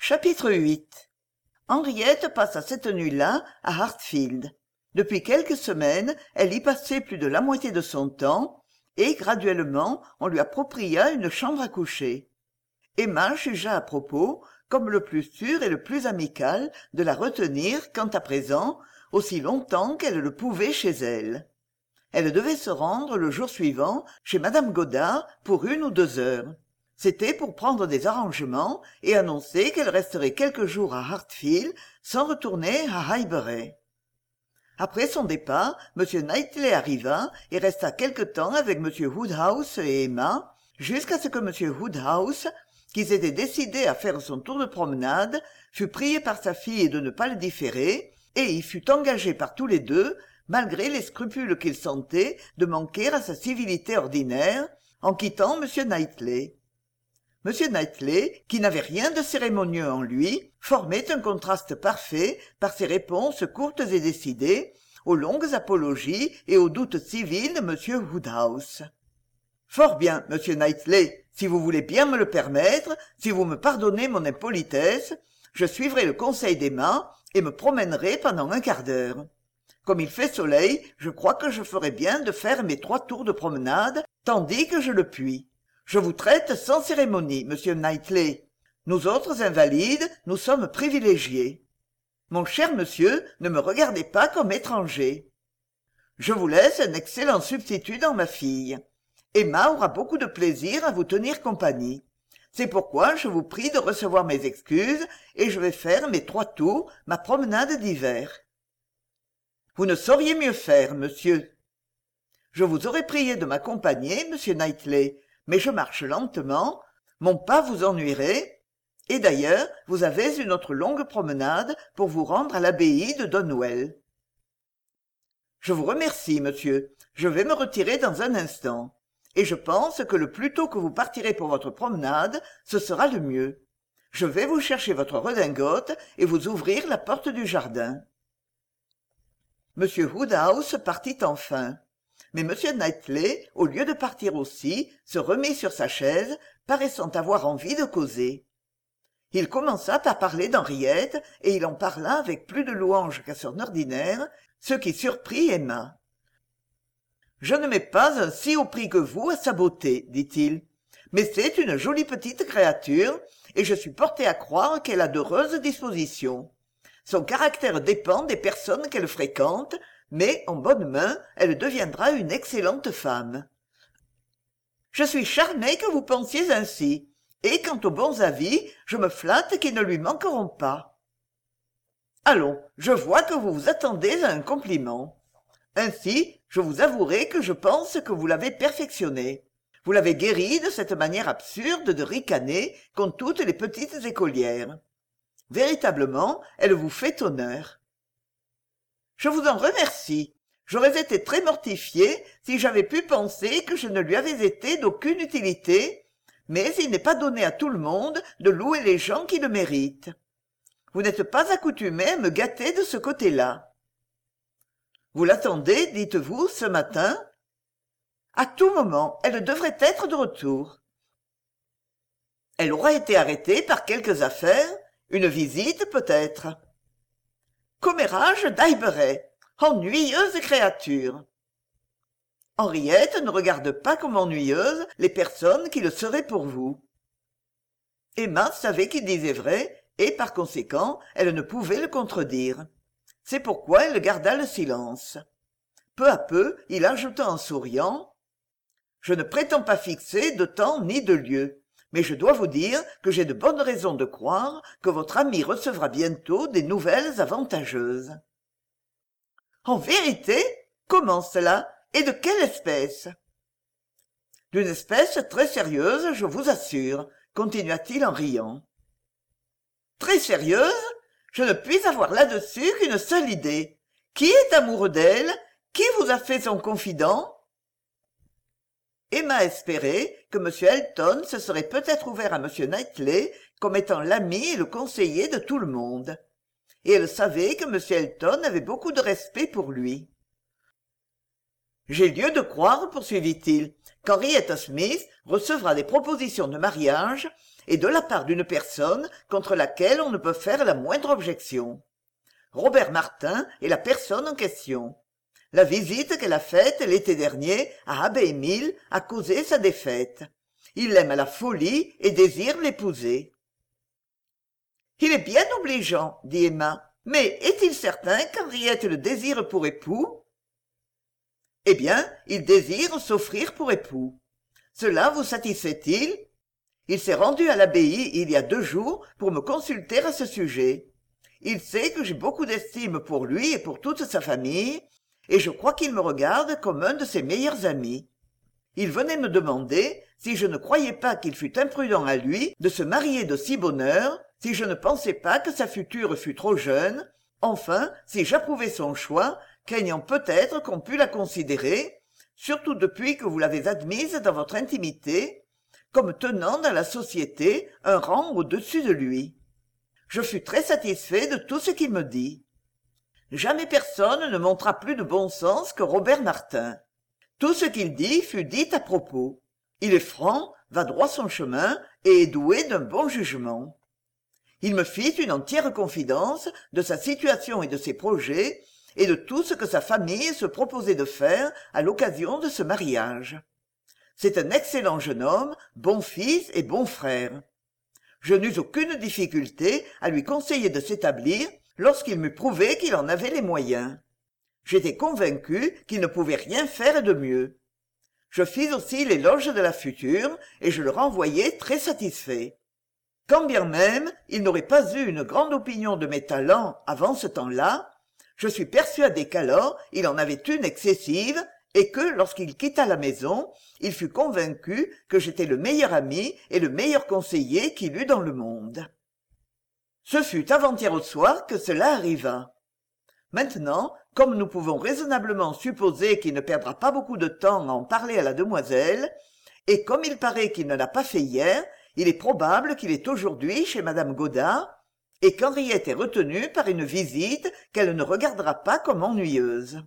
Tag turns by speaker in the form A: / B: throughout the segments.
A: Chapitre 8. Henriette passa cette nuit-là à Hartfield. Depuis quelques semaines, elle y passait plus de la moitié de son temps, et, graduellement, on lui appropria une chambre à coucher. Emma jugea à propos, comme le plus sûr et le plus amical, de la retenir, quant à présent, aussi longtemps qu'elle le pouvait chez elle. Elle devait se rendre le jour suivant chez madame Godard pour 1 ou 2 heures. C'était pour prendre des arrangements et annoncer qu'elle resterait quelques jours à Hartfield sans retourner à Highbury. Après son départ, M. Knightley arriva et resta quelque temps avec M. Woodhouse et Emma, jusqu'à ce que M. Woodhouse, qui s'était décidé à faire son tour de promenade, fût prié par sa fille de ne pas le différer, et y fut engagé par tous les deux, malgré les scrupules qu'il sentait de manquer à sa civilité ordinaire, en quittant M. Knightley. M. Knightley, qui n'avait rien de cérémonieux en lui, formait un contraste parfait par ses réponses courtes et décidées, aux longues apologies et aux doutes civils de M. Woodhouse. « Fort bien, Monsieur Knightley, si vous voulez bien me le permettre, si vous me pardonnez mon impolitesse, je suivrai le conseil d'Emma et me promènerai pendant un quart d'heure. Comme il fait soleil, je crois que je ferai bien de faire mes 3 tours de promenade, tandis que je le puis. Je vous traite sans cérémonie, Monsieur Knightley. Nous autres invalides, nous sommes privilégiés. Mon cher monsieur, ne me regardez pas comme étranger. Je vous laisse un excellent substitut dans ma fille. Emma aura beaucoup de plaisir à vous tenir compagnie. C'est pourquoi je vous prie de recevoir mes excuses et je vais faire mes 3 tours, ma promenade d'hiver. Vous ne sauriez mieux faire, monsieur. Je vous aurais prié de m'accompagner, monsieur Knightley, mais je marche lentement, mon pas vous ennuierait, et d'ailleurs, vous avez une autre longue promenade pour vous rendre à l'abbaye de Donwell. Je vous remercie, monsieur, je vais me retirer dans un instant, et je pense que le plus tôt que vous partirez pour votre promenade, ce sera le mieux. Je vais vous chercher votre redingote et vous ouvrir la porte du jardin. M. Woodhouse partit enfin. Mais M. Knightley, au lieu de partir aussi, se remit sur sa chaise, paraissant avoir envie de causer. Il commença par parler d'Henriette, et il en parla avec plus de louanges qu'à son ordinaire, ce qui surprit Emma. « Je ne mets pas un si haut prix que vous à sa beauté, dit-il, mais c'est une jolie petite créature, et je suis porté à croire qu'elle a d'heureuses dispositions. Son caractère dépend des personnes qu'elle fréquente, mais, en bonne main, elle deviendra une excellente femme. Je suis charmé que vous pensiez ainsi, et quant aux bons avis, je me flatte qu'ils ne lui manqueront pas. Allons, je vois que vous vous attendez à un compliment. Ainsi, je vous avouerai que je pense que vous l'avez perfectionnée. Vous l'avez guérie de cette manière absurde de ricaner qu'ont toutes les petites écolières. Véritablement, elle vous fait honneur. Je vous en remercie. J'aurais été très mortifié si j'avais pu penser que je ne lui avais été d'aucune utilité, mais il n'est pas donné à tout le monde de louer les gens qui le méritent. Vous n'êtes pas accoutumé à me gâter de ce côté-là. Vous l'attendez, dites-vous, ce matin? À tout moment, elle devrait être de retour. Elle aura été arrêtée par quelques affaires, une visite peut-être. Commérage d'Highbury, ennuyeuse créature. Henriette ne regarde pas comme ennuyeuses les personnes qui le seraient pour vous. Emma savait qu'il disait vrai, et par conséquent, elle ne pouvait le contredire. C'est pourquoi elle garda le silence. Peu à peu, il ajouta en souriant « Je ne prétends pas fixer de temps ni de lieu. Mais je dois vous dire que j'ai de bonnes raisons de croire que votre ami recevra bientôt des nouvelles avantageuses. » « En vérité? Comment cela? Et de quelle espèce? » « D'une espèce très sérieuse, je vous assure, » continua-t-il en riant. « Très sérieuse? Je ne puis avoir là-dessus qu'une seule idée. Qui est amoureux d'elle? Qui vous a fait son confident? » Emma espérait que M. Elton se serait peut-être ouvert à M. Knightley comme étant l'ami et le conseiller de tout le monde. Et elle savait que M. Elton avait beaucoup de respect pour lui. « J'ai lieu de croire, poursuivit-il, qu'Henrietta Smith recevra des propositions de mariage et de la part d'une personne contre laquelle on ne peut faire la moindre objection. Robert Martin est la personne en question. La visite qu'elle a faite l'été dernier à Abbey Mill a causé sa défaite. Il l'aime à la folie et désire l'épouser. « Il est bien obligeant, dit Emma, mais est-il certain qu'Henriette le désire pour époux ?» « Eh bien, il désire s'offrir pour époux. Cela vous satisfait-il ? Il s'est rendu à l'abbaye il y a 2 jours pour me consulter à ce sujet. Il sait que j'ai beaucoup d'estime pour lui et pour toute sa famille, et je crois qu'il me regarde comme un de ses meilleurs amis. Il venait me demander si je ne croyais pas qu'il fût imprudent à lui de se marier de si bonne heure, si je ne pensais pas que sa future fût trop jeune, enfin, si j'approuvais son choix, craignant peut-être qu'on pût la considérer, surtout depuis que vous l'avez admise dans votre intimité, comme tenant dans la société un rang au-dessus de lui. Je fus très satisfait de tout ce qu'il me dit. Jamais personne ne montra plus de bon sens que Robert Martin. Tout ce qu'il dit fut dit à propos. Il est franc, va droit son chemin et est doué d'un bon jugement. Il me fit une entière confidence de sa situation et de ses projets, et de tout ce que sa famille se proposait de faire à l'occasion de ce mariage. C'est un excellent jeune homme, bon fils et bon frère. Je n'eus aucune difficulté à lui conseiller de s'établir lorsqu'il m'eut prouvé qu'il en avait les moyens. J'étais convaincu qu'il ne pouvait rien faire de mieux. Je fis aussi l'éloge de la future, et je le renvoyai très satisfait. Quand bien même il n'aurait pas eu une grande opinion de mes talents avant ce temps-là, je suis persuadé qu'alors il en avait une excessive, et que, lorsqu'il quitta la maison, il fut convaincu que j'étais le meilleur ami et le meilleur conseiller qu'il eût dans le monde. Ce fut avant-hier au soir que cela arriva. Maintenant, comme nous pouvons raisonnablement supposer qu'il ne perdra pas beaucoup de temps à en parler à la demoiselle, et comme il paraît qu'il ne l'a pas fait hier, il est probable qu'il est aujourd'hui chez madame Godard, et qu'Henriette est retenue par une visite qu'elle ne regardera pas comme ennuyeuse.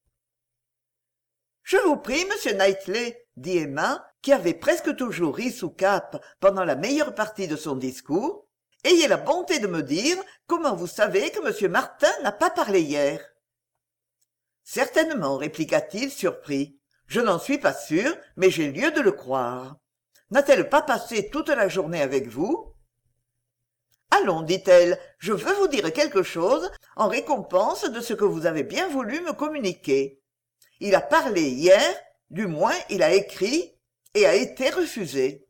A: « Je vous prie, monsieur Knightley, dit Emma, qui avait presque toujours ri sous cape pendant la meilleure partie de son discours, ayez la bonté de me dire comment vous savez que monsieur Martin n'a pas parlé hier. » Certainement, répliqua-t-il surpris. Je n'en suis pas sûr, mais j'ai lieu de le croire. N'a-t-elle pas passé toute la journée avec vous? Allons, dit-elle, je veux vous dire quelque chose en récompense de ce que vous avez bien voulu me communiquer. Il a parlé hier, du moins il a écrit, et a été refusé.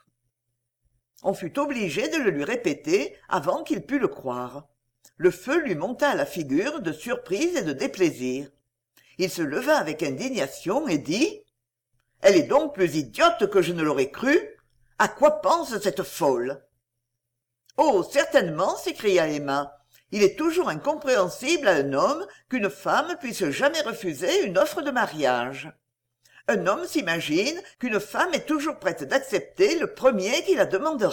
A: On fut obligé de le lui répéter avant qu'il pût le croire. Le feu lui monta à la figure de surprise et de déplaisir. Il se leva avec indignation et dit « Elle est donc plus idiote que je ne l'aurais cru. À quoi pense cette folle ?» « Oh, certainement, s'écria Emma. Il est toujours incompréhensible à un homme qu'une femme puisse jamais refuser une offre de mariage. Un homme s'imagine qu'une femme est toujours prête d'accepter le premier qui la demandera. »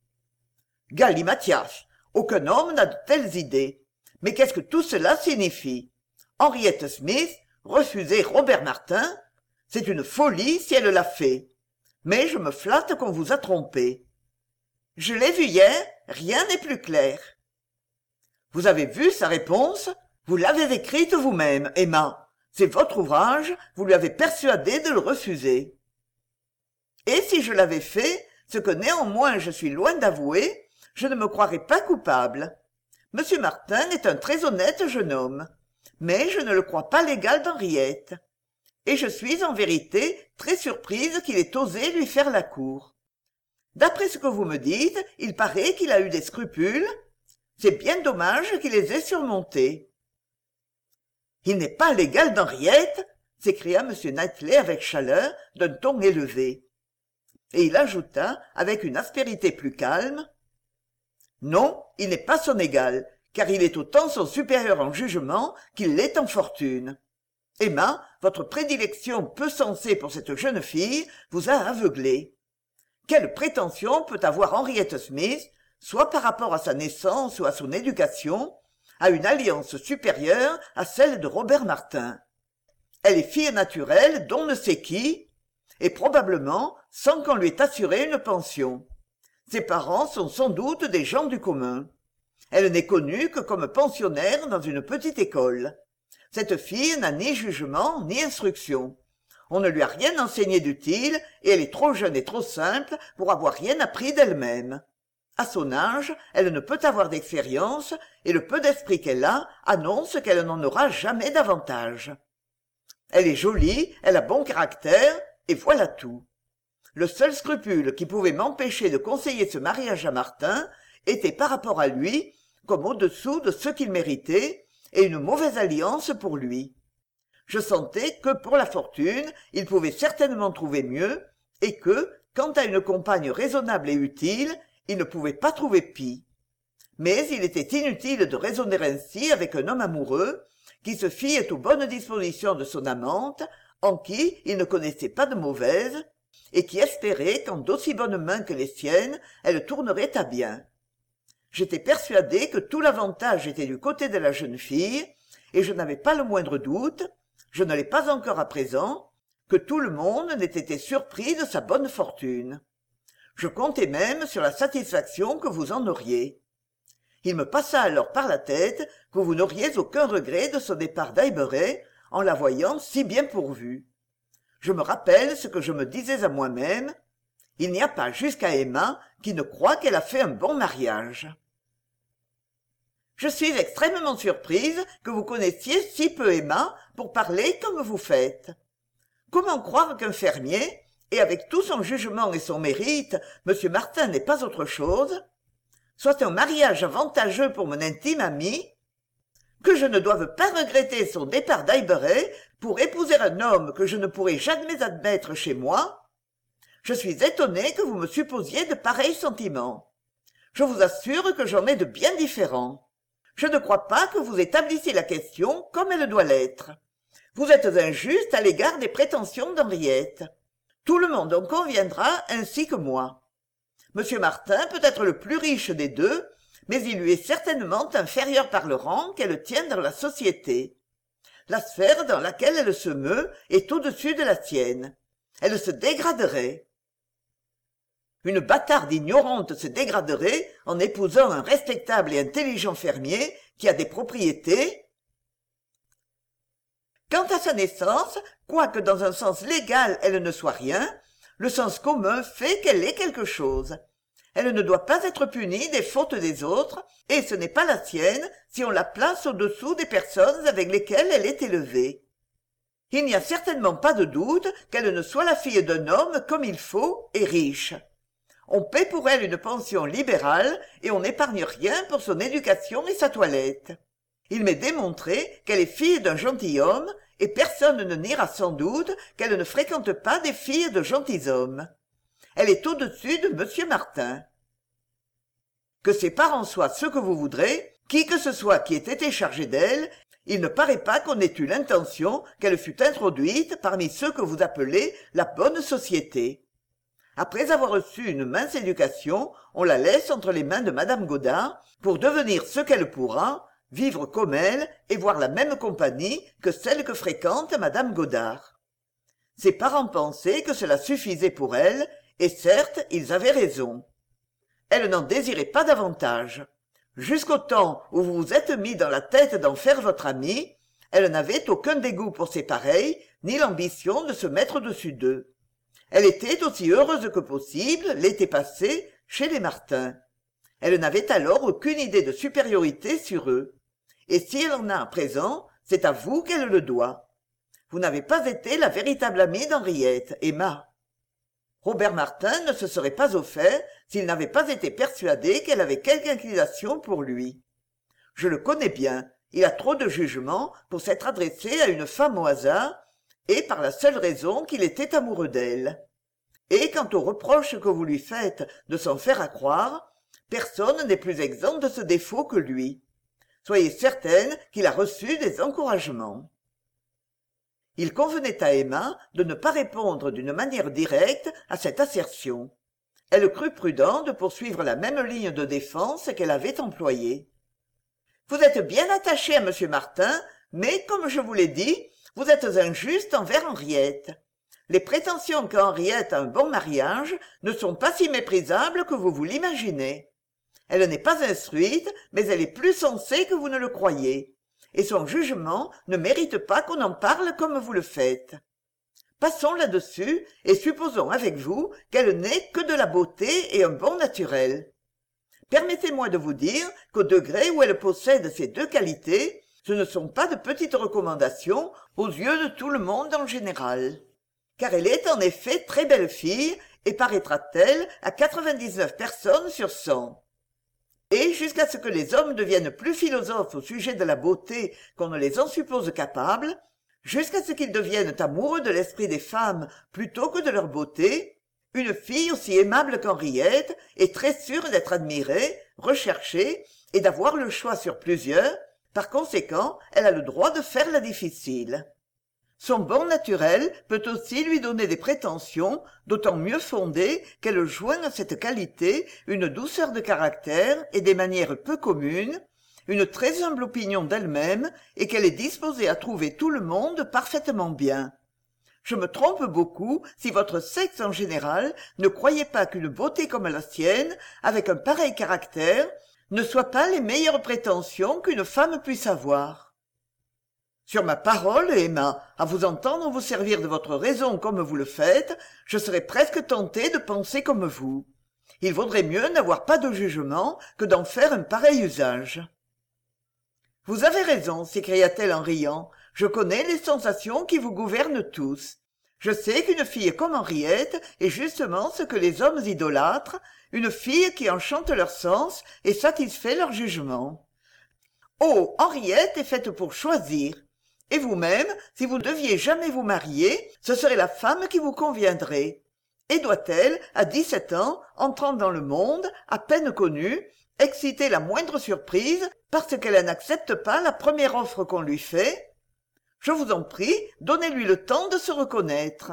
A: Galimatias, aucun homme n'a de telles idées. Mais qu'est-ce que tout cela signifie? Henriette Smith, refuser Robert Martin, c'est une folie si elle l'a fait. Mais je me flatte qu'on vous a trompé. Je l'ai vu hier, rien n'est plus clair. Vous avez vu sa réponse? Vous l'avez écrite vous-même, Emma. C'est votre ouvrage, vous lui avez persuadé de le refuser. Et si je l'avais fait, ce que néanmoins je suis loin d'avouer, je ne me croirais pas coupable. Monsieur Martin est un très honnête jeune homme, mais je ne le crois pas l'égal d'Henriette. Et je suis en vérité très surprise qu'il ait osé lui faire la cour. D'après ce que vous me dites, il paraît qu'il a eu des scrupules. C'est bien dommage qu'il les ait surmontés. « Il n'est pas l'égal d'Henriette !» s'écria M. Knightley avec chaleur, d'un ton élevé. Et il ajouta, avec une aspérité plus calme, « Non, il n'est pas son égal, car il est autant son supérieur en jugement qu'il l'est en fortune. Emma, votre prédilection peu sensée pour cette jeune fille vous a aveuglée. Quelle prétention peut avoir Henriette Smith, soit par rapport à sa naissance ou à son éducation, à une alliance supérieure à celle de Robert Martin? Elle est fille naturelle d'on ne sait qui, et probablement sans qu'on lui ait assuré une pension. Ses parents sont sans doute des gens du commun. Elle n'est connue que comme pensionnaire dans une petite école. Cette fille n'a ni jugement ni instruction. On ne lui a rien enseigné d'utile et elle est trop jeune et trop simple pour avoir rien appris d'elle-même. À son âge, elle ne peut avoir d'expérience et le peu d'esprit qu'elle a annonce qu'elle n'en aura jamais davantage. Elle est jolie, elle a bon caractère et voilà tout. Le seul scrupule qui pouvait m'empêcher de conseiller ce mariage à Martin était par rapport à lui, comme au-dessous de ce qu'il méritait, et une mauvaise alliance pour lui. Je sentais que pour la fortune, il pouvait certainement trouver mieux, et que, quant à une compagne raisonnable et utile, il ne pouvait pas trouver pis. Mais il était inutile de raisonner ainsi avec un homme amoureux, qui se fiait aux bonnes dispositions de son amante, en qui il ne connaissait pas de mauvaises, et qui espérait qu'en d'aussi bonnes mains que les siennes, elle tournerait à bien. J'étais persuadé que tout l'avantage était du côté de la jeune fille, et je n'avais pas le moindre doute, je ne l'ai pas encore à présent, que tout le monde n'ait été surpris de sa bonne fortune. Je comptais même sur la satisfaction que vous en auriez. Il me passa alors par la tête que vous n'auriez aucun regret de son départ d'Highbury en la voyant si bien pourvue. Je me rappelle ce que je me disais à moi-même. Il n'y a pas jusqu'à Emma qui ne croit qu'elle a fait un bon mariage. Je suis extrêmement surprise que vous connaissiez si peu Emma pour parler comme vous faites. Comment croire qu'un fermier, et avec tout son jugement et son mérite, M. Martin n'est pas autre chose, soit un mariage avantageux pour mon intime ami, que je ne doive pas regretter son départ d'Highbury pour épouser un homme que je ne pourrai jamais admettre chez moi? Je suis étonné que vous me supposiez de pareils sentiments. Je vous assure que j'en ai de bien différents. Je ne crois pas que vous établissiez la question comme elle doit l'être. Vous êtes injuste à l'égard des prétentions d'Henriette. Tout le monde en conviendra ainsi que moi. Monsieur Martin peut être le plus riche des deux, mais il lui est certainement inférieur par le rang qu'elle tient dans la société. La sphère dans laquelle elle se meut est au-dessus de la sienne. Elle se dégraderait. Une bâtarde ignorante se dégraderait en épousant un respectable et intelligent fermier qui a des propriétés. Quant à sa naissance, quoique dans un sens légal elle ne soit rien, le sens commun fait qu'elle est quelque chose. Elle ne doit pas être punie des fautes des autres, et ce n'est pas la sienne si on la place au-dessous des personnes avec lesquelles elle est élevée. Il n'y a certainement pas de doute qu'elle ne soit la fille d'un homme comme il faut et riche. On paie pour elle une pension libérale et on n'épargne rien pour son éducation et sa toilette. Il m'est démontré qu'elle est fille d'un gentilhomme et personne ne niera sans doute qu'elle ne fréquente pas des filles de gentilshommes. Elle est au-dessus de M. Martin. Que ses parents soient ce que vous voudrez, qui que ce soit qui ait été chargé d'elle, il ne paraît pas qu'on ait eu l'intention qu'elle fût introduite parmi ceux que vous appelez la bonne société. Après avoir reçu une mince éducation, on la laisse entre les mains de Madame Godard pour devenir ce qu'elle pourra, vivre comme elle et voir la même compagnie que celle que fréquente Madame Godard. Ses parents pensaient que cela suffisait pour elle, et certes, ils avaient raison. Elle n'en désirait pas davantage. Jusqu'au temps où vous vous êtes mis dans la tête d'en faire votre amie, elle n'avait aucun dégoût pour ses pareils, ni l'ambition de se mettre dessus d'eux. Elle était aussi heureuse que possible, l'été passé, chez les Martin. Elle n'avait alors aucune idée de supériorité sur eux. Et si elle en a à présent, c'est à vous qu'elle le doit. Vous n'avez pas été la véritable amie d'Henriette, Emma. Robert Martin ne se serait pas offert s'il n'avait pas été persuadé qu'elle avait quelque inclination pour lui. Je le connais bien, il a trop de jugement pour s'être adressé à une femme au hasard, et par la seule raison qu'il était amoureux d'elle. Et quant aux reproches que vous lui faites de s'en faire accroire, personne n'est plus exempt de ce défaut que lui. Soyez certaine qu'il a reçu des encouragements. Il convenait à Emma de ne pas répondre d'une manière directe à cette assertion. Elle crut prudent de poursuivre la même ligne de défense qu'elle avait employée. « Vous êtes bien attaché à M. Martin, mais, comme je vous l'ai dit, vous êtes injuste envers Henriette. Les prétentions qu'Henriette a un bon mariage ne sont pas si méprisables que vous vous l'imaginez. Elle n'est pas instruite, mais elle est plus sensée que vous ne le croyez, et son jugement ne mérite pas qu'on en parle comme vous le faites. Passons là-dessus, et supposons avec vous qu'elle n'est que de la beauté et un bon naturel. Permettez-moi de vous dire qu'au degré où elle possède ces deux qualités, ce ne sont pas de petites recommandations aux yeux de tout le monde en général. Car elle est en effet très belle fille, et paraîtra telle à 99 personnes sur 100. Et jusqu'à ce que les hommes deviennent plus philosophes au sujet de la beauté qu'on ne les en suppose capables, jusqu'à ce qu'ils deviennent amoureux de l'esprit des femmes plutôt que de leur beauté, une fille aussi aimable qu'Henriette est très sûre d'être admirée, recherchée et d'avoir le choix sur plusieurs. Par conséquent, elle a le droit de faire la difficile. Son bon naturel peut aussi lui donner des prétentions d'autant mieux fondées qu'elle joint à cette qualité une douceur de caractère et des manières peu communes, une très humble opinion d'elle-même et qu'elle est disposée à trouver tout le monde parfaitement bien. Je me trompe beaucoup si votre sexe en général ne croyait pas qu'une beauté comme la sienne, avec un pareil caractère, ne soit pas les meilleures prétentions qu'une femme puisse avoir. Sur ma parole, Emma, à vous entendre vous servir de votre raison comme vous le faites, je serais presque tentée de penser comme vous. Il vaudrait mieux n'avoir pas de jugement que d'en faire un pareil usage. Vous avez raison, s'écria-t-elle en riant. Je connais les sensations qui vous gouvernent tous. Je sais qu'une fille comme Henriette est justement ce que les hommes idolâtrent, une fille qui enchante leur sens et satisfait leur jugement. Oh, Henriette est faite pour choisir. Et vous-même, si vous deviez jamais vous marier, ce serait la femme qui vous conviendrait. Et doit-elle, à 17 ans, entrant dans le monde, à peine connue, exciter la moindre surprise parce qu'elle n'accepte pas la première offre qu'on lui fait? Je vous en prie, donnez-lui le temps de se reconnaître.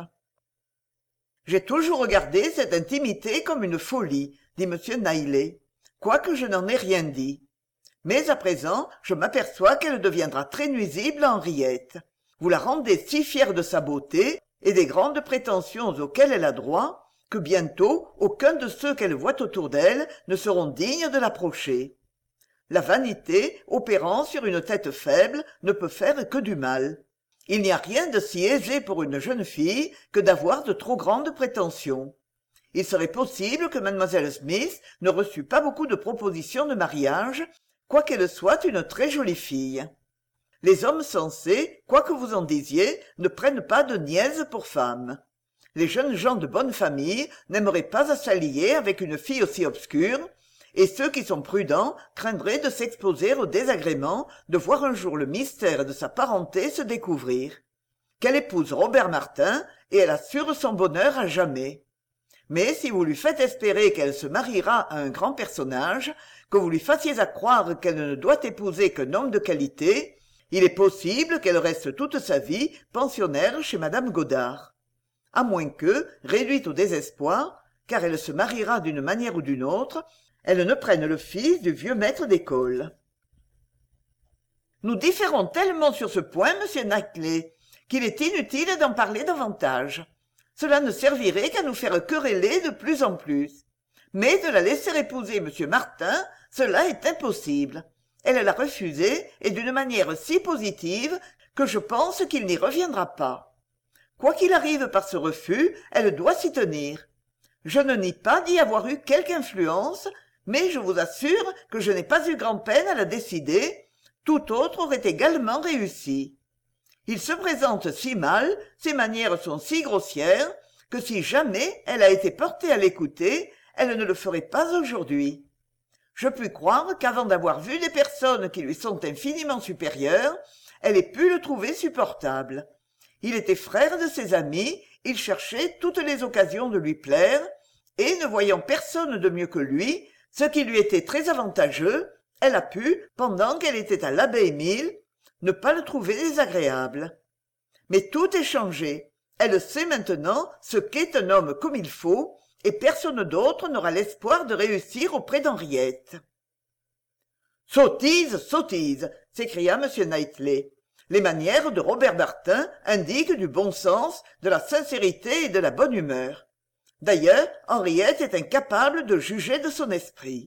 A: J'ai toujours regardé cette intimité comme une folie, dit M. Knightley, quoique je n'en ai rien dit. Mais à présent, je m'aperçois qu'elle deviendra très nuisible à Henriette. Vous la rendez si fière de sa beauté et des grandes prétentions auxquelles elle a droit, que bientôt aucun de ceux qu'elle voit autour d'elle ne seront dignes de l'approcher. La vanité, opérant sur une tête faible, ne peut faire que du mal. Il n'y a rien de si aisé pour une jeune fille que d'avoir de trop grandes prétentions. Il serait possible que Mlle Smith ne reçût pas beaucoup de propositions de mariage, quoiqu'elle soit une très jolie fille. Les hommes sensés, quoi que vous en disiez, ne prennent pas de niaises pour femmes. Les jeunes gens de bonne famille n'aimeraient pas à s'allier avec une fille aussi obscure, et ceux qui sont prudents craindraient de s'exposer au désagrément de voir un jour le mystère de sa parenté se découvrir. Qu'elle épouse Robert Martin, et elle assure son bonheur à jamais. Mais si vous lui faites espérer qu'elle se mariera à un grand personnage, que vous lui fassiez à croire qu'elle ne doit épouser qu'un homme de qualité, il est possible qu'elle reste toute sa vie pensionnaire chez Madame Godard. À moins que, réduite au désespoir, car elle se mariera d'une manière ou d'une autre, elle ne prenne le fils du vieux maître d'école. Nous différons tellement sur ce point, monsieur Knightley, qu'il est inutile d'en parler davantage. Cela ne servirait qu'à nous faire quereller de plus en plus. Mais de la laisser épouser monsieur Martin, cela est impossible. Elle l'a refusé, et d'une manière si positive que je pense qu'il n'y reviendra pas. Quoi qu'il arrive par ce refus, elle doit s'y tenir. Je ne nie pas d'y avoir eu quelque influence, mais je vous assure que je n'ai pas eu grand-peine à la décider, tout autre aurait également réussi. Il se présente si mal, ses manières sont si grossières, que si jamais elle a été portée à l'écouter, elle ne le ferait pas aujourd'hui. Je puis croire qu'avant d'avoir vu des personnes qui lui sont infiniment supérieures, elle ait pu le trouver supportable. Il était frère de ses amis, il cherchait toutes les occasions de lui plaire, et ne voyant personne de mieux que lui, ce qui lui était très avantageux, elle a pu, pendant qu'elle était à l'Abbey Mill, ne pas le trouver désagréable. Mais tout est changé. Elle sait maintenant ce qu'est un homme comme il faut, et personne d'autre n'aura l'espoir de réussir auprès d'Henriette. « Sottise, sottise !» s'écria M. Knightley. Les manières de Robert Martin indiquent du bon sens, de la sincérité et de la bonne humeur. D'ailleurs, Henriette est incapable de juger de son esprit.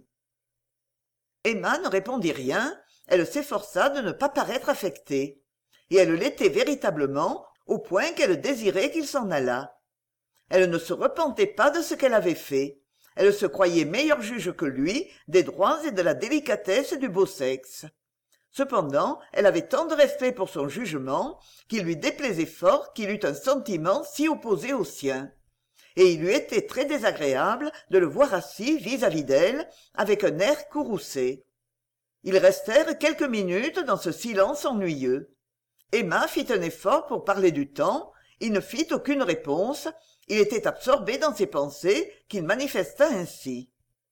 A: Emma ne répondit rien, elle s'efforça de ne pas paraître affectée. Et elle l'était véritablement, au point qu'elle désirait qu'il s'en allât. Elle ne se repentait pas de ce qu'elle avait fait. Elle se croyait meilleure juge que lui des droits et de la délicatesse du beau sexe. Cependant, elle avait tant de respect pour son jugement qu'il lui déplaisait fort qu'il eût un sentiment si opposé au sien. Et il lui était très désagréable de le voir assis vis-à-vis d'elle, avec un air courroucé. Ils restèrent quelques minutes dans ce silence ennuyeux. Emma fit un effort pour parler du temps, il ne fit aucune réponse, il était absorbé dans ses pensées qu'il manifesta ainsi.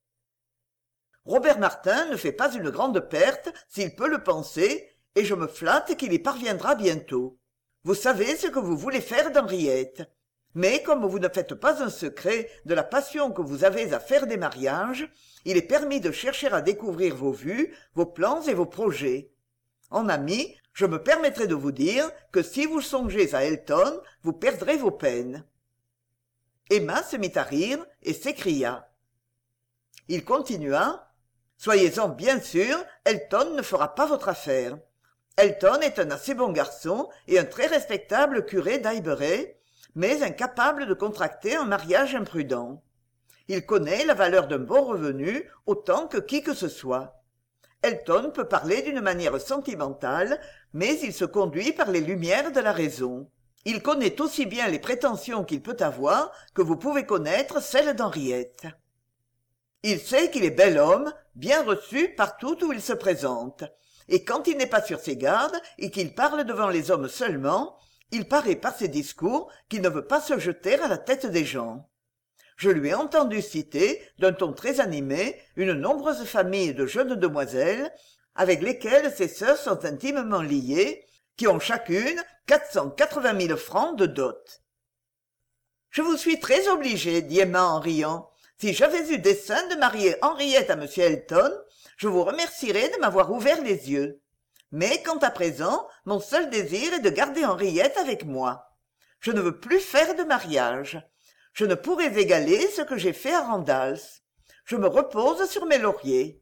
A: Robert Martin ne fait pas une grande perte, s'il peut le penser, et je me flatte qu'il y parviendra bientôt. Vous savez ce que vous voulez faire d'Henriette. Mais comme vous ne faites pas un secret de la passion que vous avez à faire des mariages, il est permis de chercher à découvrir vos vues, vos plans et vos projets. En ami, je me permettrai de vous dire que si vous songez à Elton, vous perdrez vos peines. Emma se mit à rire et s'écria. Il continua. Soyez-en bien sûr, Elton ne fera pas votre affaire. Elton est un assez bon garçon et un très respectable curé d'Highbury, mais incapable de contracter un mariage imprudent. Il connaît la valeur d'un bon revenu autant que qui que ce soit. Elton peut parler d'une manière sentimentale, mais il se conduit par les lumières de la raison. Il connaît aussi bien les prétentions qu'il peut avoir que vous pouvez connaître celles d'Henriette. Il sait qu'il est bel homme, bien reçu partout où il se présente, et quand il n'est pas sur ses gardes et qu'il parle devant les hommes seulement, il paraît par ses discours qu'il ne veut pas se jeter à la tête des gens. Je lui ai entendu citer, d'un ton très animé, une nombreuse famille de jeunes demoiselles, avec lesquelles ses sœurs sont intimement liées, qui ont chacune 480 000 francs de dot. « Je vous suis très obligé, dit Emma en riant. Si j'avais eu dessein de marier Henriette à M. Elton, je vous remercierais de m'avoir ouvert les yeux. Mais quant à présent, mon seul désir est de garder Henriette avec moi. Je ne veux plus faire de mariage. Je ne pourrais égaler ce que j'ai fait à Randalls. Je me repose sur mes lauriers.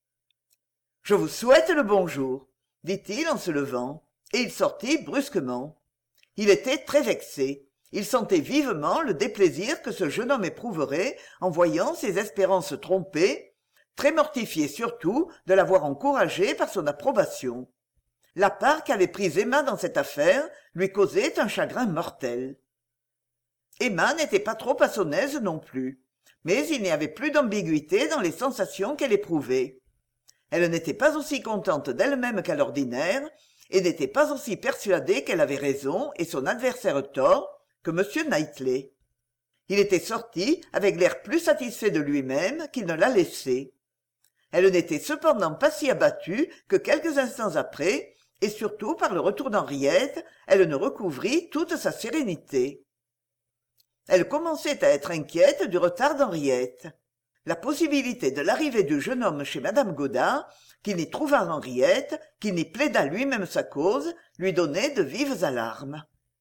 A: Je vous souhaite le bonjour, dit-il en se levant, et il sortit brusquement. Il était très vexé. Il sentait vivement le déplaisir que ce jeune homme éprouverait en voyant ses espérances trompées, très mortifié surtout de l'avoir encouragé par son approbation. La part qu'avait prise Emma dans cette affaire lui causait un chagrin mortel. Emma n'était pas trop à son aise non plus, mais il n'y avait plus d'ambiguïté dans les sensations qu'elle éprouvait. Elle n'était pas aussi contente d'elle-même qu'à l'ordinaire, et n'était pas aussi persuadée qu'elle avait raison et son adversaire tort que M. Knightley. Il était sorti avec l'air plus satisfait de lui-même qu'il ne l'a laissé. Elle n'était cependant pas si abattue que quelques instants après, et surtout par le retour d'Henriette, elle ne recouvrit toute sa sérénité. Elle commençait à être inquiète du retard d'Henriette. La possibilité de l'arrivée du jeune homme chez Madame Godard, qu'il n'y trouvât Henriette, qu'il n'y plaidât lui-même sa cause, lui donnait de vives alarmes.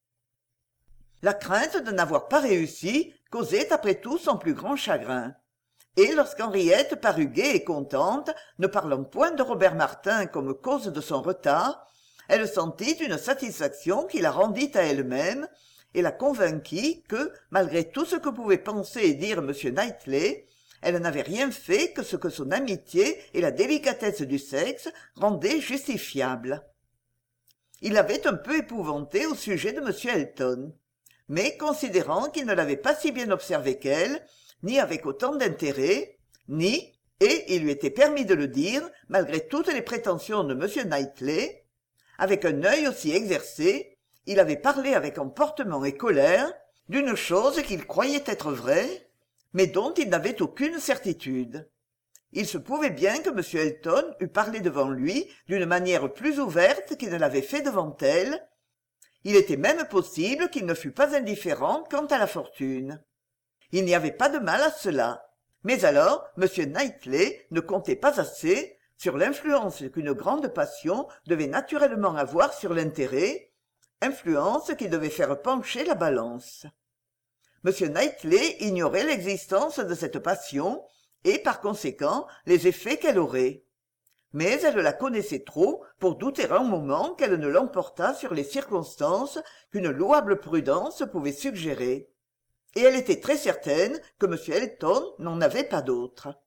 A: La crainte de n'avoir pas réussi causait après tout son plus grand chagrin. Et lorsqu'Henriette parut gaie et contente, ne parlant point de Robert Martin comme cause de son retard, elle sentit une satisfaction qui la rendit à elle-même, et la convainquit que, malgré tout ce que pouvait penser et dire M. Knightley, elle n'avait rien fait que ce que son amitié et la délicatesse du sexe rendaient justifiable. Il l'avait un peu épouvantée au sujet de M. Elton, mais considérant qu'il ne l'avait pas si bien observé qu'elle, ni avec autant d'intérêt, ni, et il lui était permis de le dire, malgré toutes les prétentions de M. Knightley, avec un œil aussi exercé, il avait parlé avec emportement et colère d'une chose qu'il croyait être vraie, mais dont il n'avait aucune certitude. Il se pouvait bien que M. Elton eût parlé devant lui d'une manière plus ouverte qu'il ne l'avait fait devant elle. Il était même possible qu'il ne fût pas indifférent quant à la fortune. Il n'y avait pas de mal à cela. Mais alors, M. Knightley ne comptait pas assez, sur l'influence qu'une grande passion devait naturellement avoir sur l'intérêt, influence qui devait faire pencher la balance. M. Knightley ignorait l'existence de cette passion et, par conséquent, les effets qu'elle aurait. Mais elle la connaissait trop pour douter un moment qu'elle ne l'emportât sur les circonstances qu'une louable prudence pouvait suggérer. Et elle était très certaine que M. Elton n'en avait pas d'autre.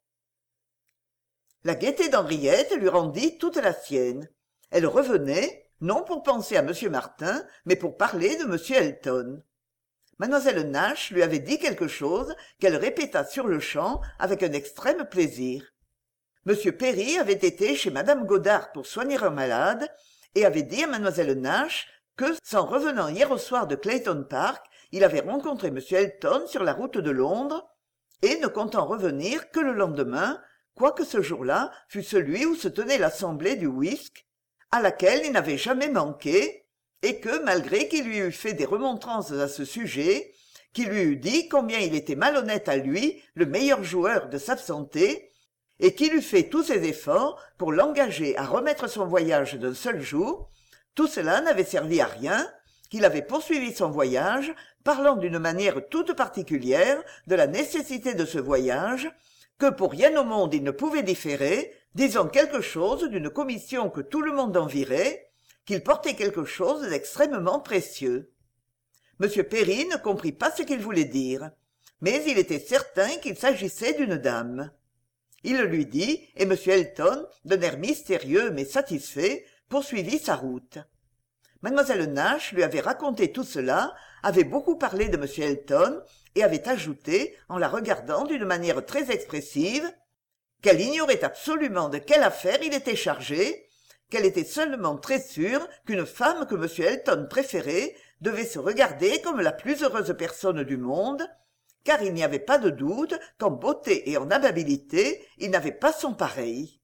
A: La gaieté d'Henriette lui rendit toute la sienne. Elle revenait, non pour penser à M. Martin, mais pour parler de M. Elton. Mademoiselle Nash lui avait dit quelque chose qu'elle répéta sur-le-champ avec un extrême plaisir. M. Perry avait été chez Mme Goddard pour soigner un malade et avait dit à Mademoiselle Nash que, s'en revenant hier au soir de Clayton Park, il avait rencontré M. Elton sur la route de Londres et, ne comptant revenir que le lendemain, quoique ce jour-là fût celui où se tenait l'assemblée du whisk, à laquelle il n'avait jamais manqué, et que, malgré qu'il lui eût fait des remontrances à ce sujet, qu'il lui eût dit combien il était malhonnête à lui, le meilleur joueur, de s'absenter, et qu'il eût fait tous ses efforts pour l'engager à remettre son voyage d'un seul jour, tout cela n'avait servi à rien, qu'il avait poursuivi son voyage, parlant d'une manière toute particulière de la nécessité de ce voyage, que pour rien au monde il ne pouvait différer, disant quelque chose d'une commission que tout le monde envirait, qu'il portait quelque chose d'extrêmement précieux. M. Perry ne comprit pas ce qu'il voulait dire, mais il était certain qu'il s'agissait d'une dame. Il le lui dit, et M. Elton, d'un air mystérieux mais satisfait, poursuivit sa route. Mademoiselle Nash lui avait raconté tout cela, avait beaucoup parlé de M. Elton, et avait ajouté, en la regardant d'une manière très expressive, qu'elle ignorait absolument de quelle affaire il était chargé, qu'elle était seulement très sûre qu'une femme que M. Elton préférait devait se regarder comme la plus heureuse personne du monde, car il n'y avait pas de doute qu'en beauté et en amabilité il n'avait pas son pareil.